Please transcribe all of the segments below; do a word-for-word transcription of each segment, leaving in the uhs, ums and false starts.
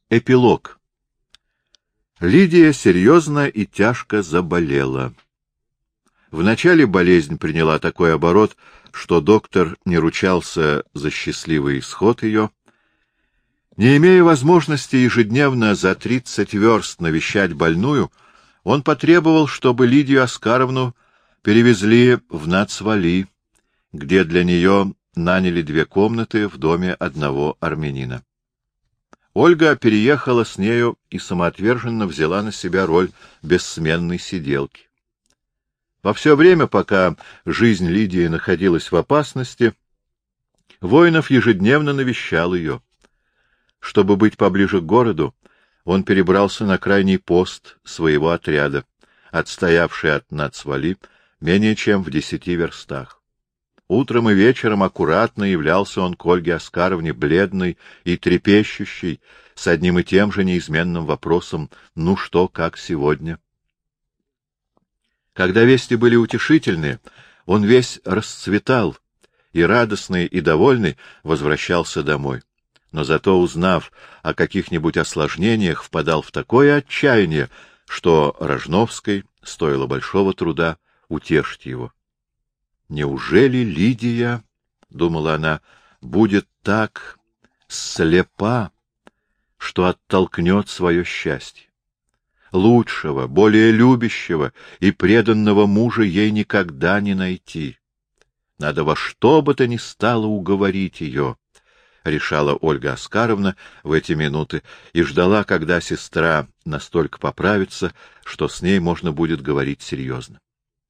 Эпилог. Лидия серьезно и тяжко заболела. Вначале болезнь приняла такой оборот, что доктор не ручался за счастливый исход ее. Не имея возможности ежедневно за тридцать верст навещать больную, он потребовал, чтобы Лидию Оскаровну перевезли в Нацвали, где для нее наняли две комнаты в доме одного армянина. Ольга переехала с нею и самоотверженно взяла на себя роль бессменной сиделки. Во все время, пока жизнь Лидии находилась в опасности, Воинов ежедневно навещал ее. Чтобы быть поближе к городу, он перебрался на крайний пост своего отряда, отстоявший от Нацвали менее чем в десяти верстах. Утром и вечером аккуратно являлся он к Ольге Оскаровне, бледный и трепещущий, с одним и тем же неизменным вопросом: «Ну что, как сегодня?» Когда вести были утешительные, он весь расцветал и, радостный и довольный, возвращался домой. Но зато, узнав о каких-нибудь осложнениях, впадал в такое отчаяние, что Рожновской стоило большого труда утешить его. «Неужели Лидия, — думала она, — будет так слепа, что оттолкнет свое счастье? Лучшего, более любящего и преданного мужа ей никогда не найти. Надо во что бы то ни стало уговорить ее», — решала Ольга Оскаровна в эти минуты и ждала, когда сестра настолько поправится, что с ней можно будет говорить серьезно.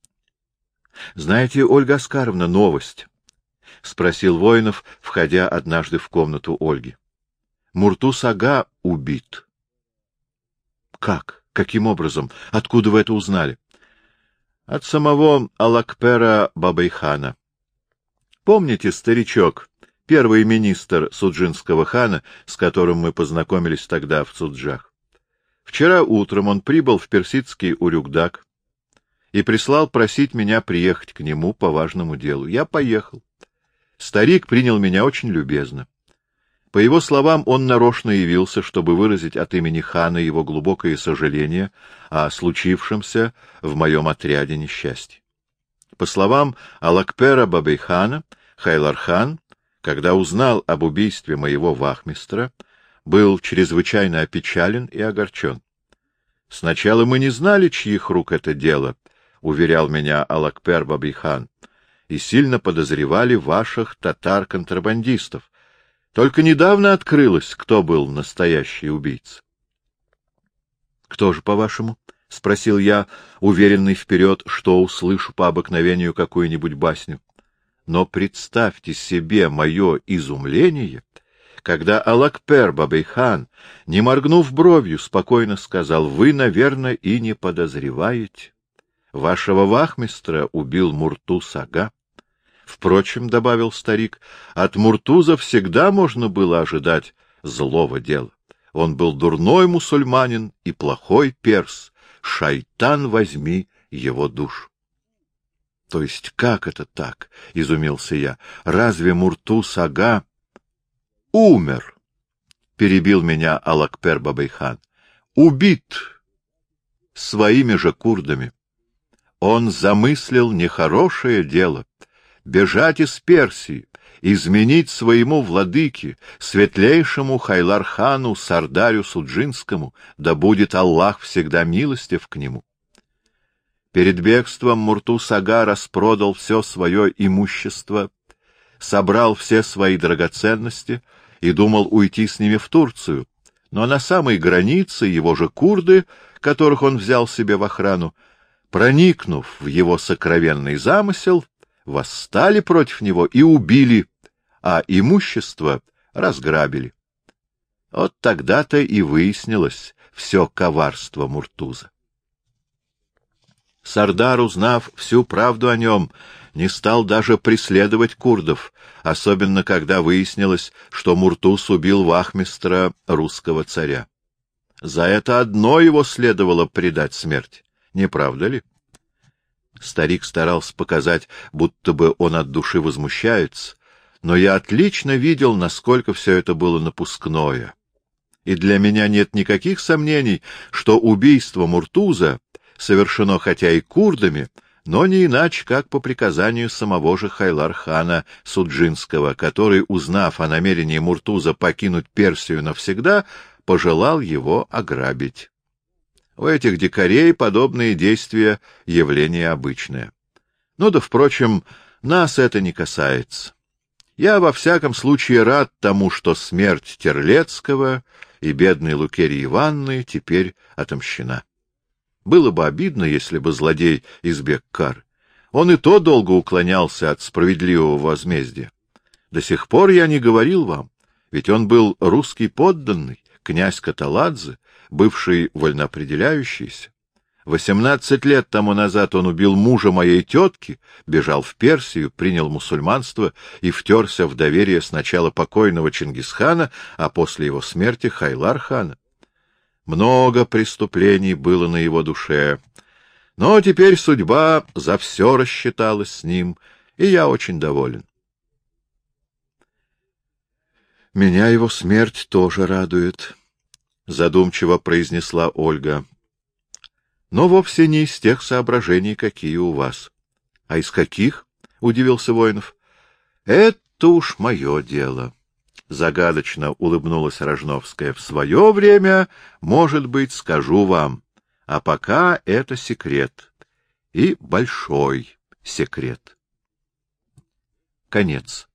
— Знаете, Ольга Оскаровна, новость? — спросил Воинов, входя однажды в комнату Ольги. — Муртуз-ага убит. — Как? Каким образом? Откуда вы это узнали? — От самого Алакпера Бабайхана. Помните, старичок, первый министр суджинского хана, с которым мы познакомились тогда в Суджах? Вчера утром он прибыл в персидский Урюкдаг и прислал просить меня приехать к нему по важному делу. Я поехал. Старик принял меня очень любезно. По его словам, он нарочно явился, чтобы выразить от имени хана его глубокое сожаление о случившемся в моем отряде несчастье. По словам Алакпера Бабайхана, Хайлар-хан, когда узнал об убийстве моего вахмистра, был чрезвычайно опечален и огорчен. Сначала мы не знали, чьих рук это дело, — уверял меня Алакпер Бабайхан, — и сильно подозревали ваших татар-контрабандистов. Только недавно открылось, кто был настоящий убийца. — Кто же, по-вашему? — спросил я, уверенный вперед, что услышу по обыкновению какую-нибудь басню. Но представьте себе мое изумление, когда Алакпер Бабайхан, не моргнув бровью, спокойно сказал: «Вы, наверное, и не подозреваете. Вашего вахмистра убил Муртуз-ага. Впрочем, — добавил старик, — от Муртуза всегда можно было ожидать злого дела. Он был дурной мусульманин и плохой перс. Шайтан возьми его душу». — То есть как это так? — изумился я. — Разве Муртуз-ага умер? — перебил меня Алакпер Бабайхан. — Убит своими же курдами. Он замыслил нехорошее дело — бежать из Персии, изменить своему владыке, светлейшему Хайлар-хану Сардарю Суджинскому, да будет Аллах всегда милостив к нему. Перед бегством Муртуз-ага распродал все свое имущество, собрал все свои драгоценности и думал уйти с ними в Турцию, но на самой границе его же курды, которых он взял себе в охрану, проникнув в его сокровенный замысел, восстали против него и убили, а имущество разграбили. Вот тогда-то и выяснилось все коварство Муртуза. Сардар, узнав всю правду о нем, не стал даже преследовать курдов, особенно когда выяснилось, что Муртуз убил вахмистра русского царя. За это одно его следовало предать смерти. Не правда ли? Старик старался показать, будто бы он от души возмущается, но я отлично видел, насколько все это было напускное. И для меня нет никаких сомнений, что убийство Муртуза совершено хотя и курдами, но не иначе, как по приказанию самого же Хайлар-хана Суджинского, который, узнав о намерении Муртуза покинуть Персию навсегда, пожелал его ограбить. У этих дикарей подобные действия — явление обычное. Ну да, впрочем, нас это не касается. Я во всяком случае рад тому, что смерть Терлецкого и бедной Лукерьи Ивановны теперь отомщена. Было бы обидно, если бы злодей избег кары. Он и то долго уклонялся от справедливого возмездия. До сих пор я не говорил вам, ведь он был русский подданный, князь Каталадзе, бывший вольноопределяющийся. Восемнадцать лет тому назад он убил мужа моей тетки, бежал в Персию, принял мусульманство и втерся в доверие сначала покойного Чингисхана, а после его смерти Хайлар-хана. Много преступлений было на его душе, но теперь судьба за все рассчиталась с ним, и я очень доволен. — Меня его смерть тоже радует, — задумчиво произнесла Ольга. — Но вовсе не из тех соображений, какие у вас. — А из каких? — удивился Воинов. — Это уж мое дело. — загадочно улыбнулась Рожновская. — В свое время, может быть, скажу вам. А пока это секрет. И большой секрет. Конец.